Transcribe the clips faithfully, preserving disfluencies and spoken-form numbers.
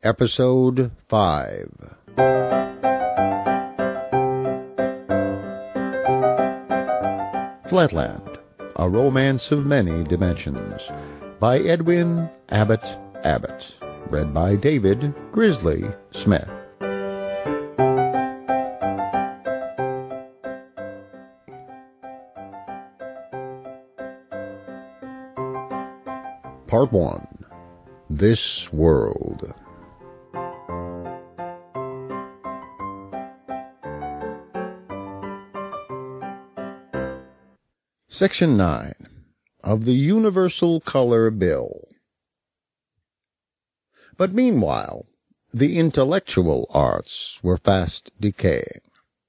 Episode five. Flatland, A Romance of Many Dimensions, by Edwin Abbott Abbott, read by David Grizzly Smith. Part one. This World. Section nine of the Universal Color Bill. But meanwhile, the intellectual arts were fast decaying.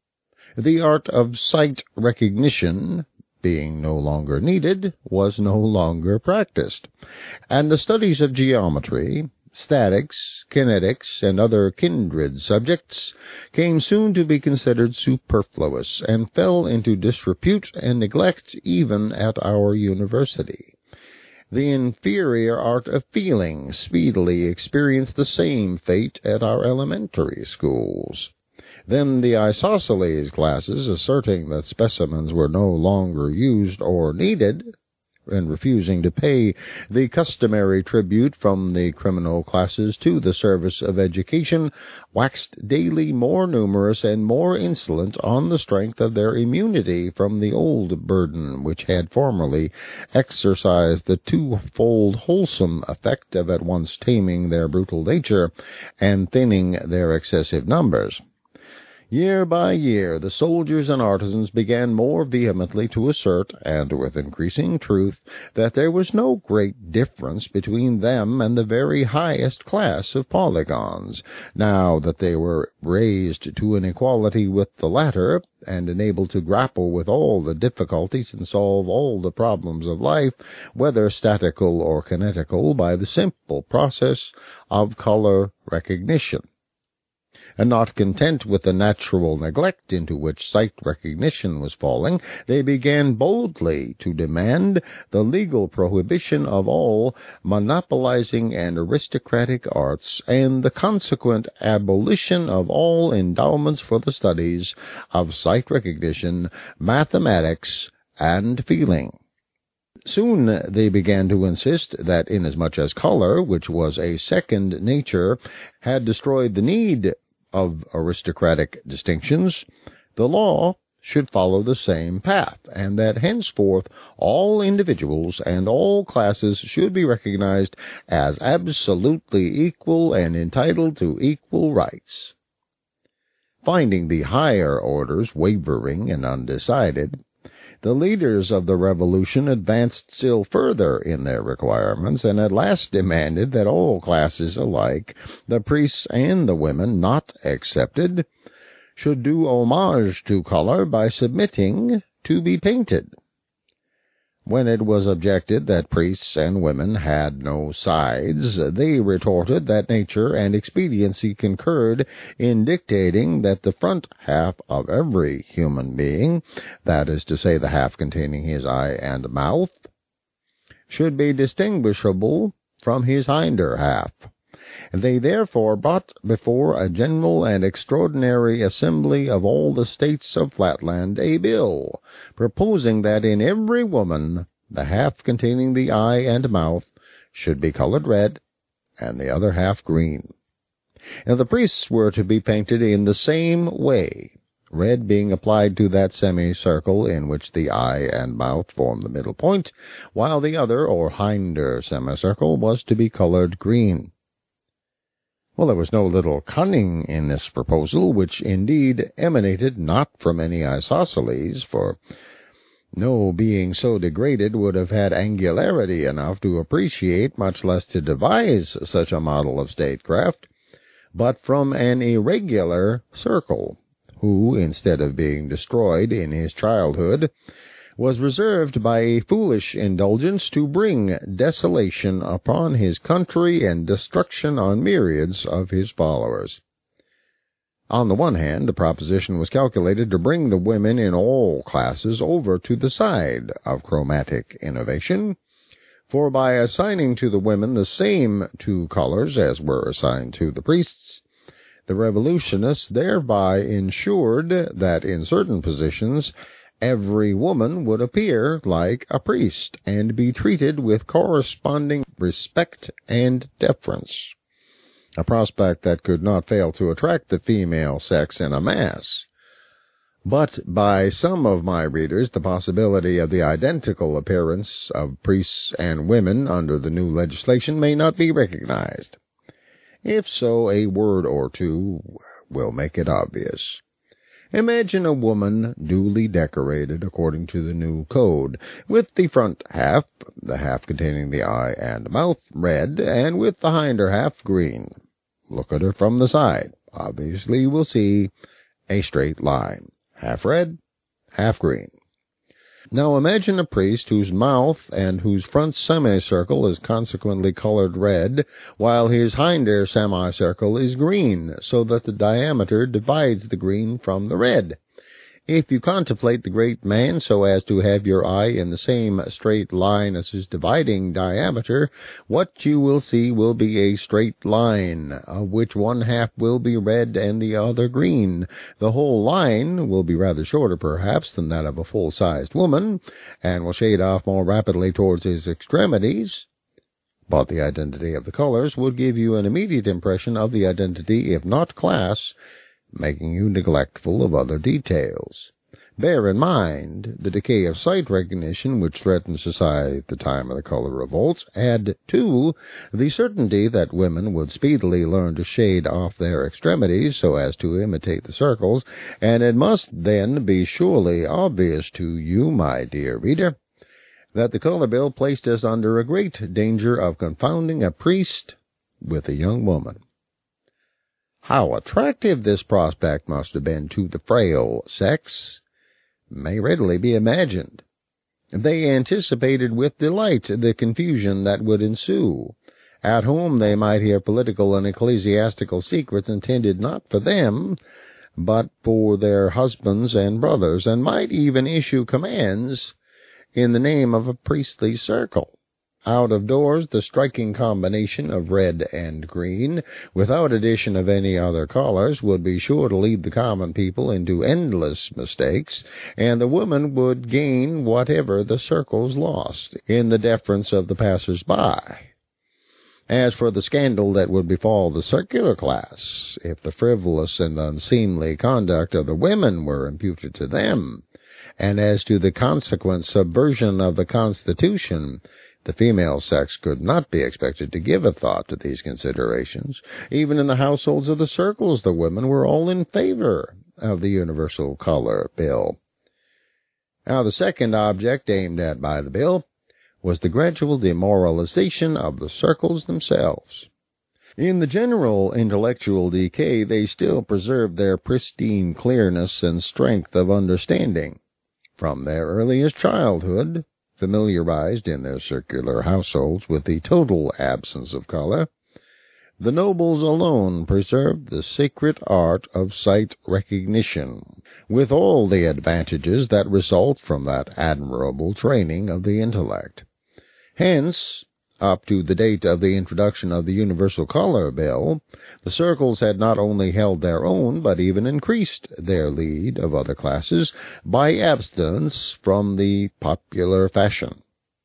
The art of sight recognition, being no longer needed, was no longer practiced, and the studies of geometry, statics, kinetics, and other kindred subjects came soon to be considered superfluous and fell into disrepute and neglect even at our university. The inferior art of feeling speedily experienced the same fate at our elementary schools. Then the isosceles classes, asserting that specimens were no longer used or needed, and refusing to pay the customary tribute from the criminal classes to the service of education, waxed daily more numerous and more insolent on the strength of their immunity from the old burden which had formerly exercised the twofold wholesome effect of at once taming their brutal nature and thinning their excessive numbers. Year by year the soldiers and artisans began more vehemently to assert, and with increasing truth, that there was no great difference between them and the very highest class of polygons, now that they were raised to an equality with the latter, and enabled to grapple with all the difficulties and solve all the problems of life, whether statical or kinetical, by the simple process of color recognition. And not content with the natural neglect into which sight recognition was falling, they began boldly to demand the legal prohibition of all monopolizing and aristocratic arts, and the consequent abolition of all endowments for the studies of sight recognition, mathematics, and feeling. Soon they began to insist that inasmuch as color, which was a second nature, had destroyed the need of aristocratic distinctions, the law should follow the same path, and that henceforth all individuals and all classes should be recognized as absolutely equal and entitled to equal rights. Finding the higher orders wavering and undecided, the leaders of the revolution advanced still further in their requirements, and at last demanded that all classes alike, the priests and the women not excepted, should do homage to color by submitting to be painted. When it was objected that priests and women had no sides, they retorted that nature and expediency concurred in dictating that the front half of every human being, that is to say the half containing his eye and mouth, should be distinguishable from his hinder half. They therefore brought before a general and extraordinary assembly of all the states of Flatland a bill, proposing that in every woman the half containing the eye and mouth should be colored red, and the other half green. And the priests were to be painted in the same way, red being applied to that semicircle in which the eye and mouth form the middle point, while the other, or hinder semicircle, was to be colored green. Well, there was no little cunning in this proposal, which indeed emanated not from any isosceles, for no being so degraded would have had angularity enough to appreciate, much less to devise, such a model of statecraft, but from an irregular circle, who, instead of being destroyed in his childhood, was reserved by a foolish indulgence to bring desolation upon his country and destruction on myriads of his followers. On the one hand, the proposition was calculated to bring the women in all classes over to the side of chromatic innovation, For by assigning to the women the same two colors as were assigned to the priests, the revolutionists thereby ensured that in certain positions every woman would appear like a priest and be treated with corresponding respect and deference, a prospect that could not fail to attract the female sex in a mass. But by some of my readers, the possibility of the identical appearance of priests and women under the new legislation may not be recognized. If so, a word or two will make it obvious. Imagine a woman duly decorated according to the new code, with the front half, the half containing the eye and mouth, red, and with the hinder half green. Look at her from the side. Obviously you will see a straight line, half red, half green. Now imagine a priest whose mouth and whose front semicircle is consequently colored red, while his hinder semicircle is green, so that the diameter divides the green from the red. If you contemplate the great man so as to have your eye in the same straight line as his dividing diameter, what you will see will be a straight line, of which one half will be red and the other green. The whole line will be rather shorter, perhaps, than that of a full-sized woman, and will shade off more rapidly towards his extremities. But the identity of the colors would give you an immediate impression of the identity, if not class, making you neglectful of other details. Bear in mind the decay of sight recognition which threatened society at the time of the color revolts. Add, too, the certainty that women would speedily learn to shade off their extremities so as to imitate the circles, and it must then be surely obvious to you, my dear reader, that the color bill placed us under a great danger of confounding a priest with a young woman. How attractive this prospect must have been to the frail sex may readily be imagined. They anticipated with delight the confusion that would ensue. At home they might hear political and ecclesiastical secrets intended not for them, but for their husbands and brothers, and might even issue commands in the name of a priestly circle. Out of doors, the striking combination of red and green, without addition of any other colors, would be sure to lead the common people into endless mistakes, and the woman would gain whatever the circles lost in the deference of the passers-by. As for the scandal that would befall the circular class, if the frivolous and unseemly conduct of the women were imputed to them, and as to the consequent subversion of the Constitution, the female sex could not be expected to give a thought to these considerations. Even in the households of the circles, the women were all in favor of the universal color bill. Now, the second object aimed at by the bill was the gradual demoralization of the circles themselves. In the general intellectual decay, they still preserved their pristine clearness and strength of understanding. From their earliest childhood, familiarized in their circular households with the total absence of color, the nobles alone preserved the sacred art of sight recognition, with all the advantages that result from that admirable training of the intellect. Hence, up to the date of the introduction of the Universal Color Bill, the circles had not only held their own, but even increased their lead of other classes by abstinence from the popular fashion.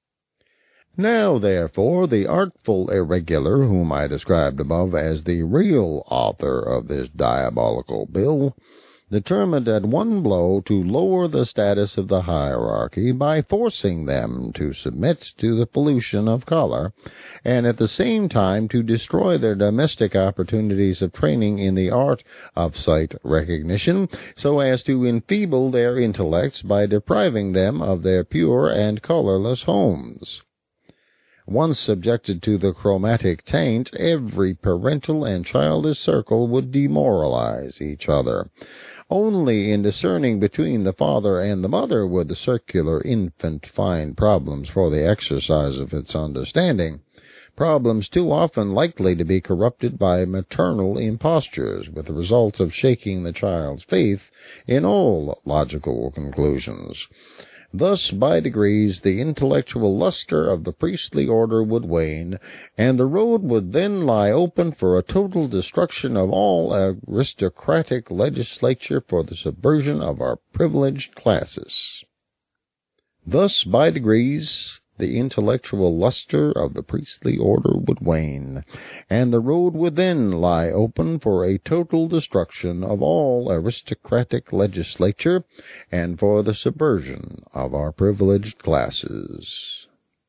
Now, therefore, the artful irregular, whom I described above as the real author of this diabolical bill, determined at one blow to lower the status of the hierarchy by forcing them to submit to the pollution of color, and at the same time to destroy their domestic opportunities of training in the art of sight recognition, so as to enfeeble their intellects by depriving them of their pure and colorless homes. Once subjected to the chromatic taint, every parental and childish circle would demoralize each other. Only in discerning between the father and the mother would the circular infant find problems for the exercise of its understanding, problems too often likely to be corrupted by maternal impostures, with the result of shaking the child's faith in all logical conclusions. Thus, by degrees, the intellectual luster of the priestly order would wane, and the road would then lie open for a total destruction of all aristocratic legislature for the subversion of our privileged classes. Thus, by degrees, the intellectual luster of the priestly order would wane, and the road would then lie open for a total destruction of all aristocratic legislature and for the subversion of our privileged classes.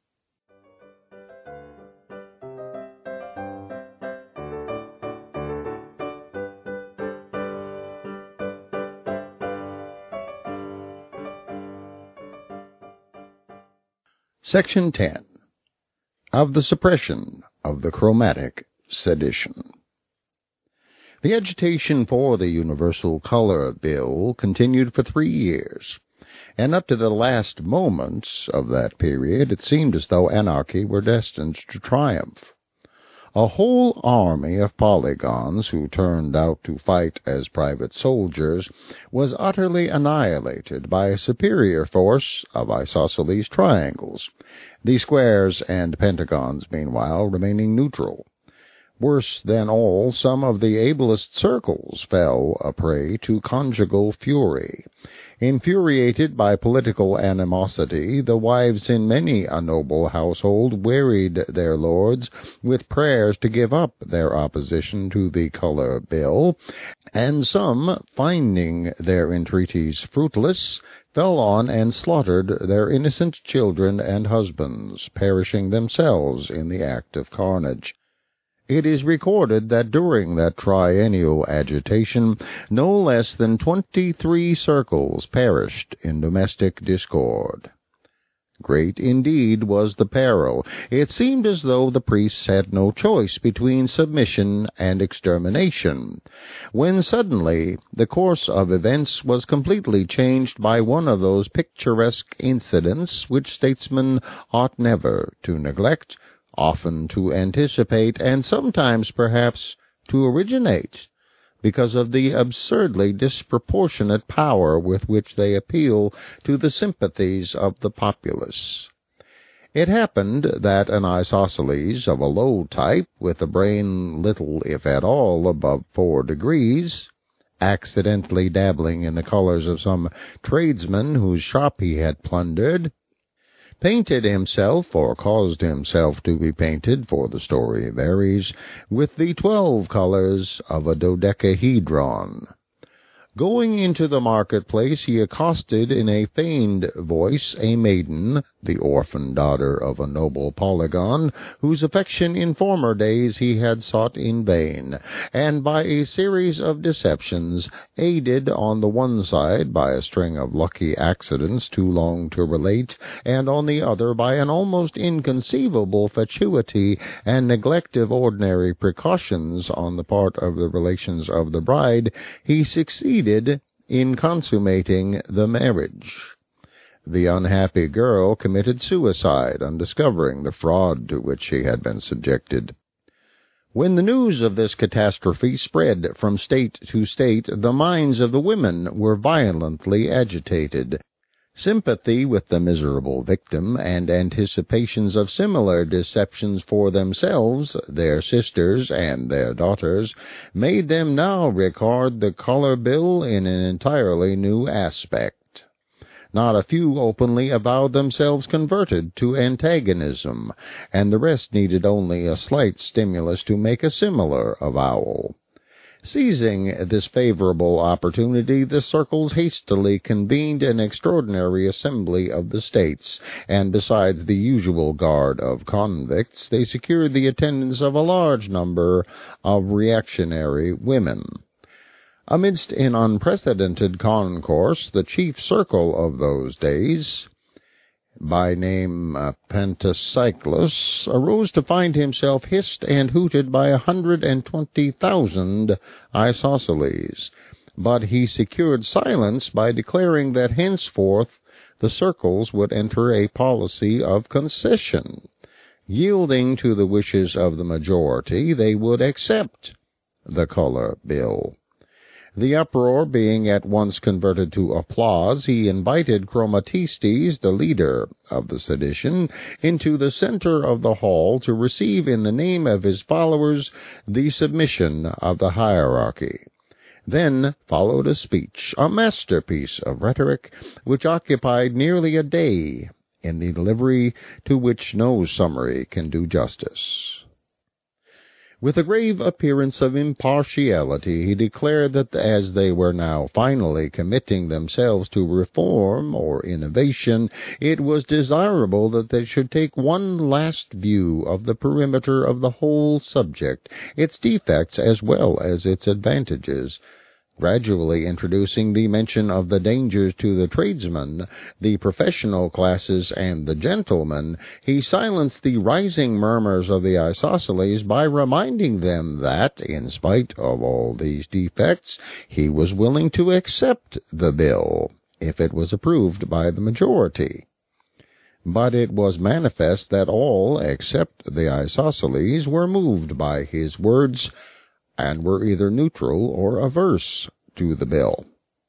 Section ten. Of the Suppression of the Chromatic Sedition. The agitation for the Universal Color Bill continued for three years, and up to the last moments of that period it seemed as though anarchy were destined to triumph. A whole army of polygons who turned out to fight as private soldiers was utterly annihilated by a superior force of isosceles triangles, the squares and pentagons meanwhile remaining neutral. Worse than all, some of the ablest circles fell a prey to conjugal fury. Infuriated by political animosity, the wives in many a noble household wearied their lords with prayers to give up their opposition to the Color Bill, and some, finding their entreaties fruitless, fell on and slaughtered their innocent children and husbands, perishing themselves in the act of carnage. It is recorded that during that triennial agitation no less than twenty-three circles perished in domestic discord. Great indeed was the peril. It seemed as though the priests had no choice between submission and extermination, when suddenly the course of events was completely changed by one of those picturesque incidents which statesmen ought never to neglect, often to anticipate, and sometimes, perhaps, to originate, because of the absurdly disproportionate power with which they appeal to the sympathies of the populace. It happened that an isosceles of a low type, with a brain little, if at all, above four degrees, accidentally dabbling in the colors of some tradesman whose shop he had plundered, painted himself, or caused himself to be painted, for the story varies, with the twelve colors of a dodecahedron. Going into the marketplace, he accosted in a feigned voice a maiden, the orphan daughter of a noble polygon, whose affection in former days he had sought in vain, and by a series of deceptions, aided on the one side by a string of lucky accidents too long to relate, and on the other by an almost inconceivable fatuity and neglect of ordinary precautions on the part of the relations of the bride, he succeeded in consummating the marriage. The unhappy girl committed suicide on discovering the fraud to which she had been subjected. When the news of this catastrophe spread from state to state, the minds of the women were violently agitated. Sympathy with the miserable victim, and anticipations of similar deceptions for themselves, their sisters, and their daughters, made them now regard the Color Bill in an entirely new aspect. Not a few openly avowed themselves converted to antagonism, and the rest needed only a slight stimulus to make a similar avowal. Seizing this favorable opportunity, the circles hastily convened an extraordinary assembly of the states, and besides the usual guard of convicts, they secured the attendance of a large number of reactionary women. Amidst an unprecedented concourse, the chief circle of those days, by name uh, Pantacyclus, arose to find himself hissed and hooted by a hundred and twenty thousand isosceles, but he secured silence by declaring that henceforth the circles would enter a policy of concession. Yielding to the wishes of the majority, they would accept the Color Bill. The uproar being at once converted to applause, he invited Chromatistes, the leader of the sedition, into the center of the hall to receive in the name of his followers the submission of the hierarchy. Then followed a speech, a masterpiece of rhetoric, which occupied nearly a day, in the delivery to which no summary can do justice. With a grave appearance of impartiality, he declared that as they were now finally committing themselves to reform or innovation, it was desirable that they should take one last view of the perimeter of the whole subject, its defects as well as its advantages. Gradually introducing the mention of the dangers to the tradesmen, the professional classes, and the gentlemen, he silenced the rising murmurs of the isosceles by reminding them that, in spite of all these defects, he was willing to accept the bill, if it was approved by the majority. But it was manifest that all, except the isosceles, were moved by his words, and were either neutral or averse to the bill.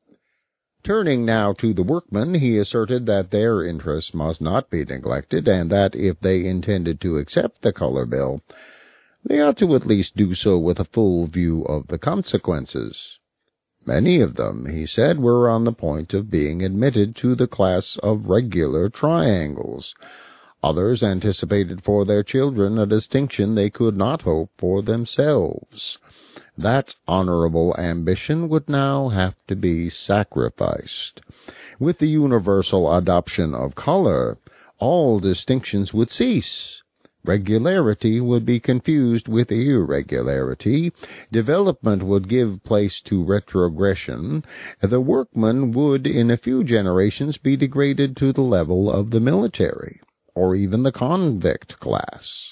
Turning now to the workmen, he asserted that their interests must not be neglected, and that if they intended to accept the color bill, they ought to at least do so with a full view of the consequences. Many of them, he said, were on the point of being admitted to the class of regular triangles. Others anticipated for their children a distinction they could not hope for themselves. That honorable ambition would now have to be sacrificed. With the universal adoption of color, all distinctions would cease. Regularity would be confused with irregularity. Development would give place to retrogression. The workman would, in a few generations, be degraded to the level of the military, or even the convict class.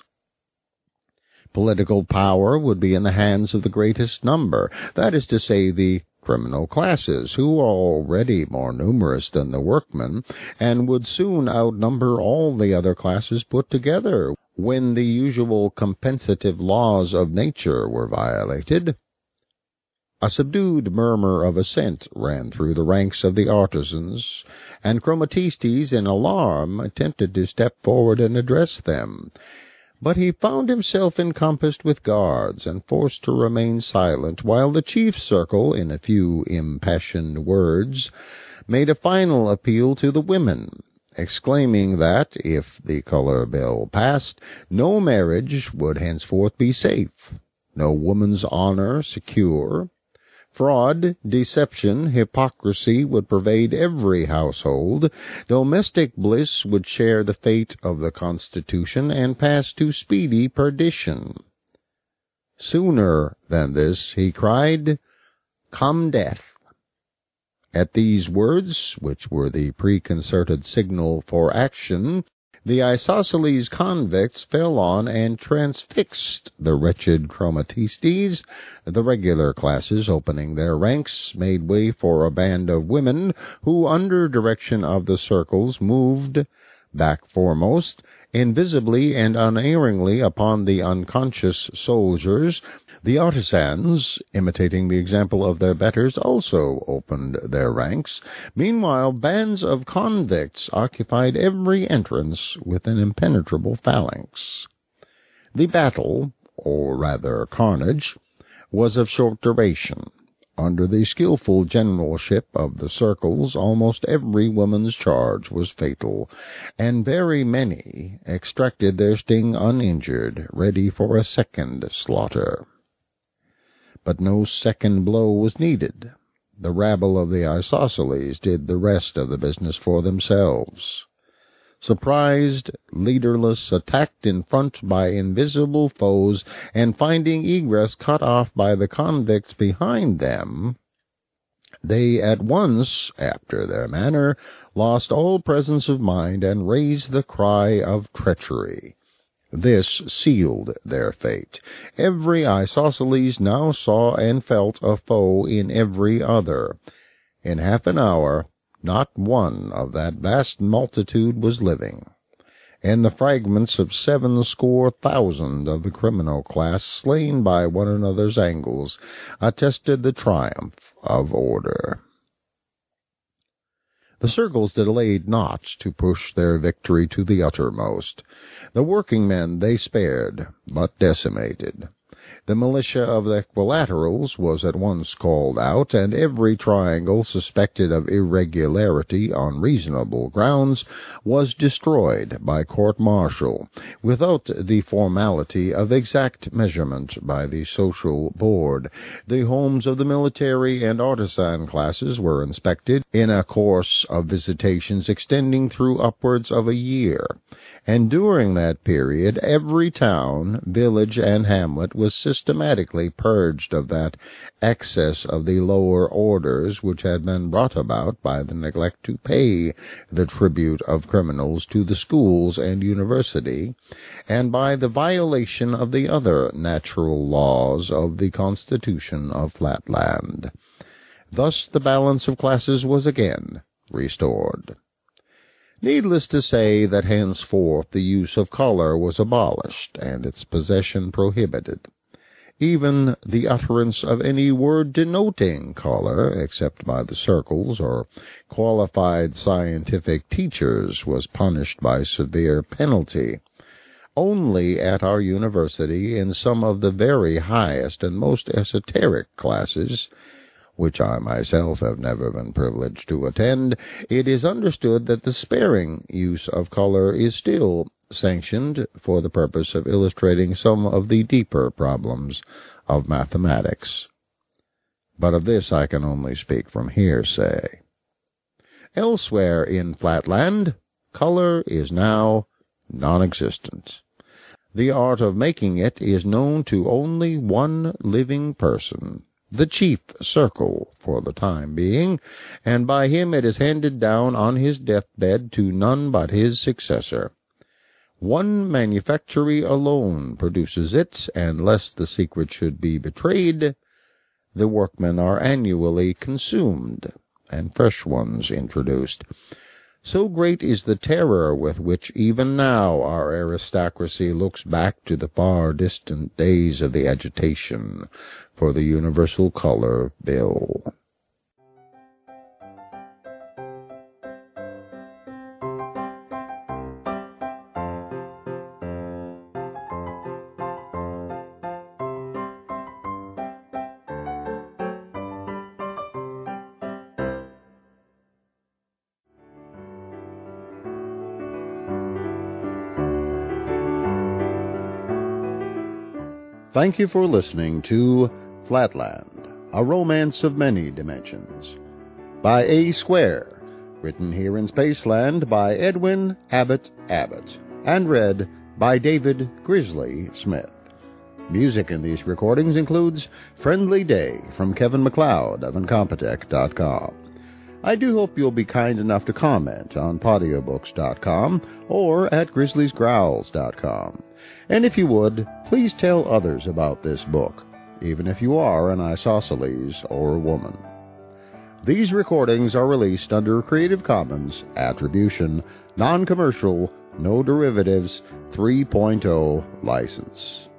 Political power would be in the hands of the greatest number, that is to say, the criminal classes, who are already more numerous than the workmen, and would soon outnumber all the other classes put together, when the usual compensative laws of nature were violated. A subdued murmur of assent ran through the ranks of the artisans, and Chromatistes, in alarm, attempted to step forward and address them. But he found himself encompassed with guards and forced to remain silent, while the chief circle, in a few impassioned words, made a final appeal to the women, exclaiming that, if the color bill passed, no marriage would henceforth be safe, no woman's honor secure. Fraud, deception, hypocrisy would pervade every household. Domestic bliss would share the fate of the Constitution and pass to speedy perdition. Sooner than this, he cried, come death. At these words, which were the preconcerted signal for action, the isosceles convicts fell on and transfixed the wretched Chromatistes. The regular classes, opening their ranks, made way for a band of women, who, under direction of the circles, moved, back foremost, invisibly and unerringly upon the unconscious soldiers. The artisans, imitating the example of their betters, also opened their ranks. Meanwhile, bands of convicts occupied every entrance with an impenetrable phalanx. The battle, or rather carnage, was of short duration. Under the skilful generalship of the circles, almost every woman's charge was fatal, and very many extracted their sting uninjured, ready for a second slaughter. But no second blow was needed. The rabble of the isosceles did the rest of the business for themselves. Surprised, leaderless, attacked in front by invisible foes, and finding egress cut off by the convicts behind them, they at once, after their manner, lost all presence of mind and raised the cry of treachery. This sealed their fate. Every isosceles now saw and felt a foe in every other. In half an hour, not one of that vast multitude was living. and the fragments of seven score thousand of the criminal class slain by one another's angles attested the triumph of order. The circles delayed not to push their victory to the uttermost. The working men they spared, but decimated. The militia of the equilaterals was at once called out, and every triangle suspected of irregularity on reasonable grounds was destroyed by court-martial, without the formality of exact measurement by the social board. The homes of the military and artisan classes were inspected in a course of visitations extending through upwards of a year. And during that period every town, village, and hamlet was systematically purged of that excess of the lower orders which had been brought about by the neglect to pay the tribute of criminals to the schools and university, and by the violation of the other natural laws of the Constitution of Flatland. Thus the balance of classes was again restored. Needless to say that henceforth the use of color was abolished, and its possession prohibited. Even the utterance of any word denoting color, except by the circles or qualified scientific teachers, was punished by severe penalty. Only at our university, in some of the very highest and most esoteric classes, which I myself have never been privileged to attend, it is understood that the sparing use of color is still sanctioned for the purpose of illustrating some of the deeper problems of mathematics. But of this I can only speak from hearsay. Elsewhere in Flatland, color is now non-existent. The art of making it is known to only one living person, the chief circle for the time being, and by him it is handed down on his deathbed to none but his successor. One manufactory alone produces it, and lest the secret should be betrayed, the workmen are annually consumed, and fresh ones introduced. So great is the terror with which even now our aristocracy looks back to the far distant days of the agitation for the Universal Color Bill. Thank you for listening to Flatland, A Romance of Many Dimensions, by A. Square, written here in Spaceland by Edwin Abbott Abbott, and read by David Grizzly Smith. Music in these recordings includes Friendly Day from Kevin MacLeod of Incompetech dot com. I do hope you'll be kind enough to comment on Podiobooks dot com or at Grizzlies Growls dot com. And if you would, please tell others about this book, even if you are an isosceles or a woman. These recordings are released under Creative Commons Attribution, Non-Commercial, No Derivatives three point oh license.